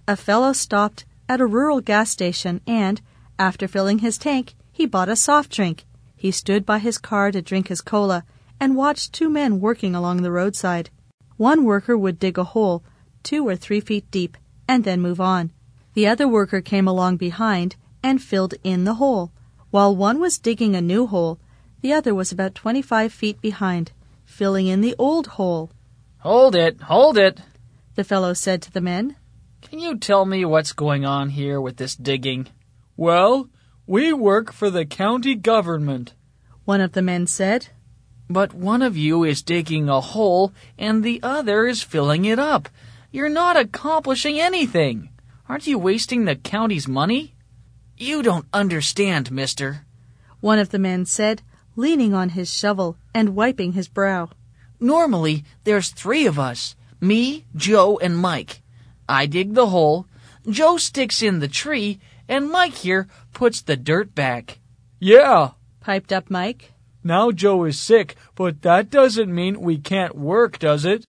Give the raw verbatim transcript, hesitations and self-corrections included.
A fellow stopped at a rural gas station and, after filling his tank, he bought a soft drink. He stood by his car to drink his cola and watched two men working along the roadside. One worker would dig a hole two or three feet deep and then move on. The other worker came along behind and filled in the hole. While one was digging a new hole, the other was about twenty-five feet behind, filling in the old hole. "Hold it, hold it," the fellow said to the men. "Can you tell me what's going on here with this digging?" "Well, we work for the county government," one of the men said. "But one of you is digging a hole and the other is filling it up. You're not accomplishing anything. Aren't you wasting the county's money?" "You don't understand, mister," one of the men said, leaning on his shovel and wiping his brow. "Normally, there's three of us, me, Joe, and Mike. I dig the hole, Joe sticks in the tree, and Mike here puts the dirt back." "Yeah," piped up Mike. "Now Joe is sick, but that doesn't mean we can't work, does it?"